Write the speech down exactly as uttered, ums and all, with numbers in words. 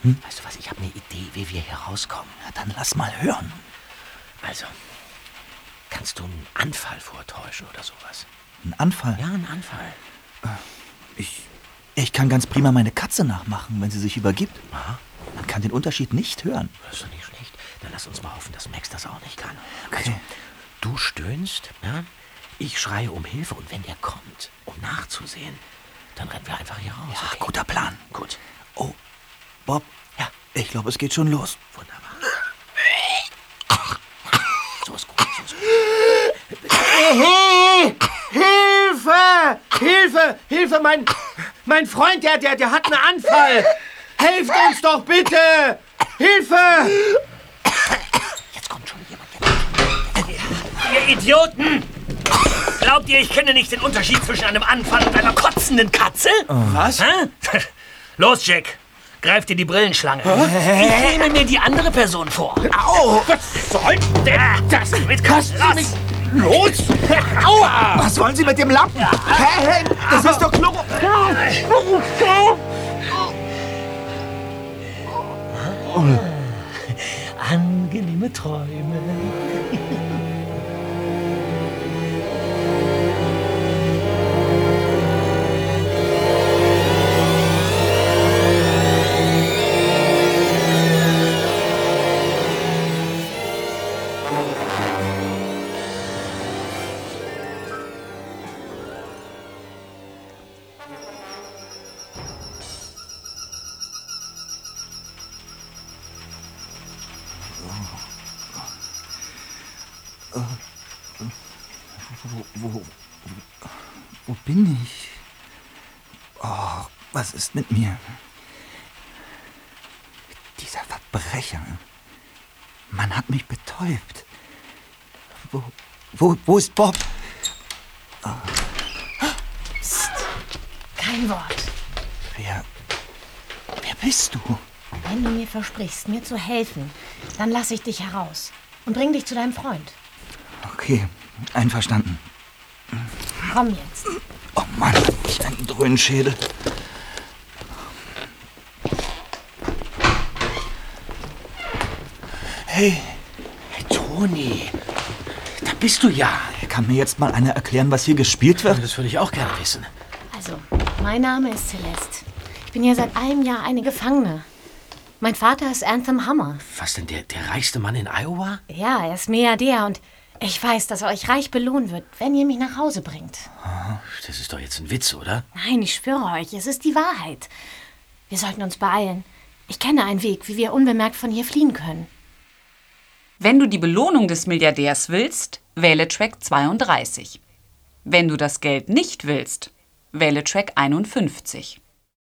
Hm? Weißt du was, ich habe eine Idee, wie wir hier rauskommen. Ja, dann lass mal hören. Also, kannst du einen Anfall vortäuschen oder sowas? Ein Anfall? Ja, ein Anfall. Ich, ich kann ganz prima meine Katze nachmachen, wenn sie sich übergibt. Aha. Man kann den Unterschied nicht hören. Das ist doch nicht schlecht. Dann lass uns mal hoffen, dass Max das auch nicht kann. Okay. Also, du stöhnst, ja? Ich schreie um Hilfe und wenn der kommt, um nachzusehen, dann rennen wir einfach hier raus. Ja, okay? guter Plan. Gut. Oh, Bob. Ja. Ich glaube, es geht schon los. Wunderbar. So ist gut, so ist gut. Hey, Hilfe! Hilfe! Hilfe! Mein, mein Freund, der, der, der hat einen Anfall! Helft uns doch bitte! Hilfe! Jetzt kommt schon jemand. Ihr Idioten! Glaubt ihr, ich kenne nicht den Unterschied zwischen einem Anfall und einer kotzenden Katze? Was? Hä? Los, Jack. Greif dir die Brillenschlange. Ich nehme mir die andere Person vor. Au! Was soll denn das? Mit Kasten, los! Los! Aua! Was wollen Sie mit dem Lappen? Hä, hey, das ist doch Chloro... Angenehme Träume. Wo, wo, wo, wo bin ich? Oh, was ist mit mir? Dieser Verbrecher. Man hat mich betäubt. Wo, wo, wo ist Bob? Oh. Psst. Kein Wort. Wer, wer bist du? Wenn du mir versprichst, mir zu helfen, dann lasse ich dich heraus und bring dich zu deinem Freund. Okay, einverstanden. Komm jetzt. Oh Mann, ich einen Dröhnenschädel. Hey, Toni, da bist du ja. kann mir jetzt mal einer erklären, was hier gespielt wird? Das würde ich auch gerne wissen. Also, mein Name ist Celeste. Ich bin hier seit einem Jahr eine Gefangene. Mein Vater ist Anthem Hammer. Was denn, der, der reichste Mann in Iowa? Ja, er ist Milliardär und ich weiß, dass er euch reich belohnen wird, wenn ihr mich nach Hause bringt. Das ist doch jetzt ein Witz, oder? Nein, ich schwöre euch, es ist die Wahrheit. Wir sollten uns beeilen. Ich kenne einen Weg, wie wir unbemerkt von hier fliehen können. Wenn du die Belohnung des Milliardärs willst, wähle Track zweiunddreißig. Wenn du das Geld nicht willst, wähle Track einundfünfzig.